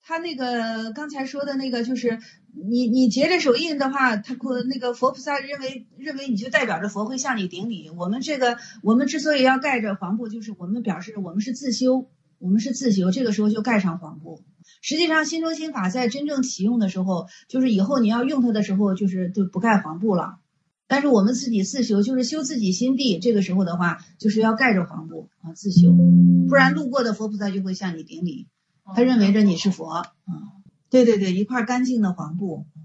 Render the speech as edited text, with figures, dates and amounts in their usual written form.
他那个刚才说的那个，就是你结着手印的话，他那个佛菩萨认为你就代表着佛会向你顶礼。我们之所以要盖着黄布，就是我们表示我们是自修，这个时候就盖上黄布。实际上心中心法在真正启用的时候，就是以后你要用它的时候，就不盖黄布了。但是我们自己自修，就是修自己心地，这个时候的话，就是要盖着黄布啊自修，不然路过的佛菩萨就会向你顶礼，他认为着你是佛啊。对对对，一块干净的黄布。